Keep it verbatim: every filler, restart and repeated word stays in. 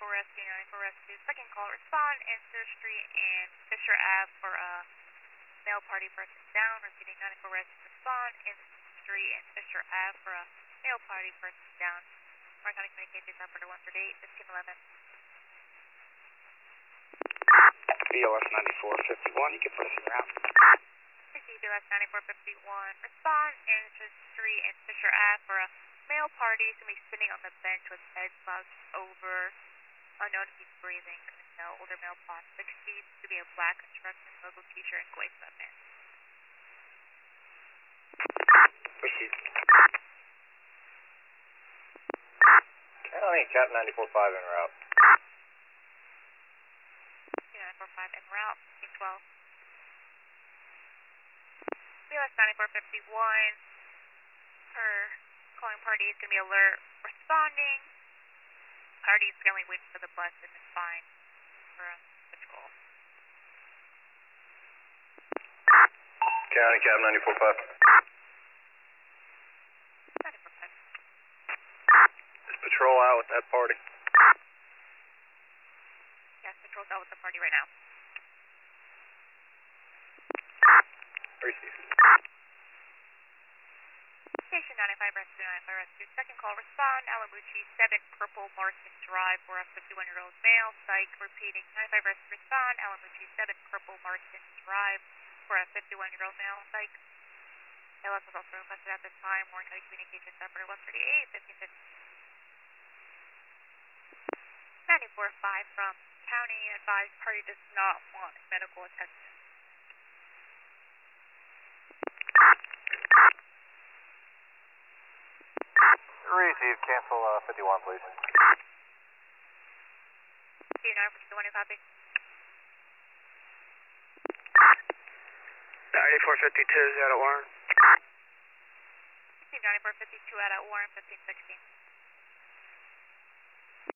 ninety-four Rescue, ninety-four Rescue. Second call, respond, Answer Street and Fisher Ave for a male party person down. Repeating ninety-four Rescue, respond, Answer Street and Fisher Ave for a male party person down. Orange County Communications Operator one thirty-eight, fifteen eleven. B O S ninety-four fifty-one, you can put us in route. Receive B O S ninety-four fifty-one, respond, Answer Street and Fisher Ave for a male party is going to be sitting on the bench with head slouched over, unknown if he's breathing. No, older male, plus sixty, to be a black construction logo t-shirt and gray sweatpants. Received. County, Cap ninety-four five en route. ninety-four five en route, fifteen twelve. B O S ninety-four fifty-one, her calling party is going to be alert, responding. Party is currently waiting for the bus and it's fine for um, patrol. County, Cap ninety-four five. ninety-four five. Is patrol out with that party? Yes, patrol's out with the party right now. Received. Station ninety-five Rescue, ninety-five Rescue. Second call, respond. Alamuchi, seven Purple Marston Drive for a fifty-one-year-old male. Psych, repeating. ninety-five Rescue, respond. Alamuchi, seven Purple Marston Drive for a fifty-one-year-old male. Psych. L S was also requested at this time. Warren County Communications Operator one thirty-eight, fifteen fifty. ninety-four five from County advised party does not want medical attention. Receive. Cancel uh, fifty-one, please. Do you know for the one who copy? ninety-four fifty-two is out of Warren. ninety-four fifty-two out at Warren, fifteen sixteen.